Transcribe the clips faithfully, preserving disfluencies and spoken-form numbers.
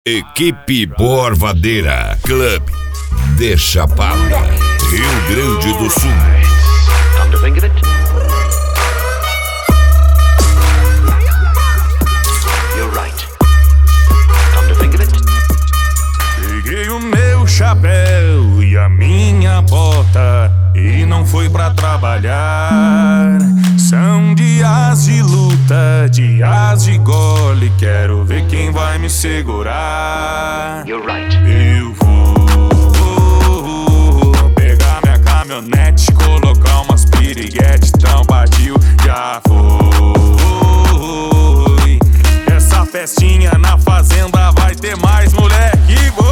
Equipe Borvadeira Club de Chapada, Rio Grande do Sul. Come to think of it, you're right. Come to think of it. Peguei o meu chapéu e a minha bota e não fui pra trabalhar. São dias de luta, dias de gole. Quero ver quem vai me segurar. You're right. Eu vou pegar minha caminhonete, colocar umas piriguete, então partiu, já foi. Essa festinha na fazenda vai ter mais moleque bom.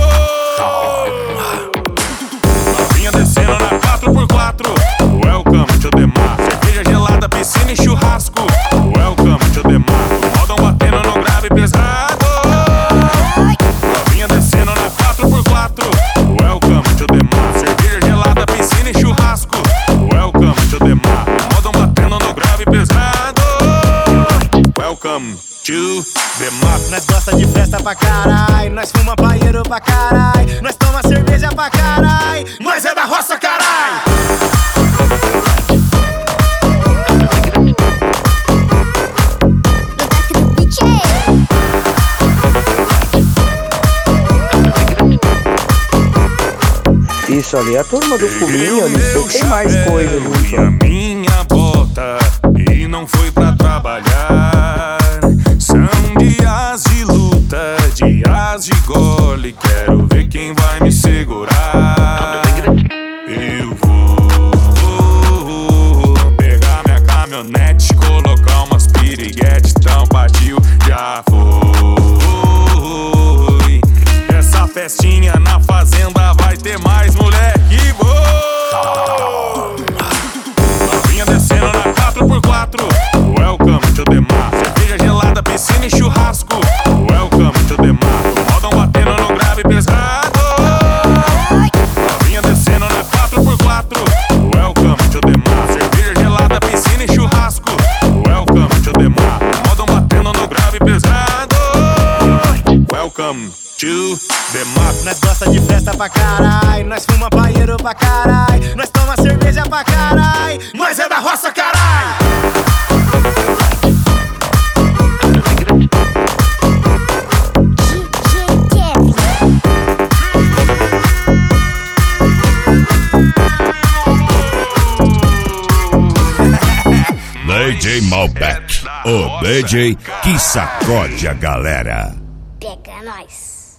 Novinha descendo na quatro por quatro. Welcome to the mar. Cerveja gelada, piscina e churrasco. Welcome to the mar. Modão batendo no grave pesado. Novinha descendo na quatro por quatro. Welcome to the mar. Cerveja gelada, piscina e churrasco. Welcome to the mar. Modão batendo no grave pesado. Welcome to the mar. Nós gosta de festa pra carai, nós fuma paieiro pra carai, nós toma cerveja pra carai, nós é da roça carai. Isso ali é a turma do fuminho, ali tem mais coisa e a minha bota e não foi pra trabalhar. São dias de luta, dias de gole. Quero ver quem vai me segurar. Eu vou pegar minha caminhonete, colocar umas piriguete, então partiu, já foi. Essa festinha na fazenda vai ter mais moleque bom. Novinha descendo na quatro por quatro. Welcome to the mar. Cerveja gelada, piscina e churrasco. Welcome to the mar. Modão batendo no grave pesado. Novinha descendo na quatro por quatro. Welcome to the mar. Cerveja gelada, piscina e churrasco. Welcome to the mar. Modão batendo no grave pesado. Welcome to the mar. Nós gosta de festa pra carai, nós fuma paieiro pra carai, nós toma cerveja pra carai, nós é da roça carai. D J Malbec, o D J que sacode a galera. Pega nós.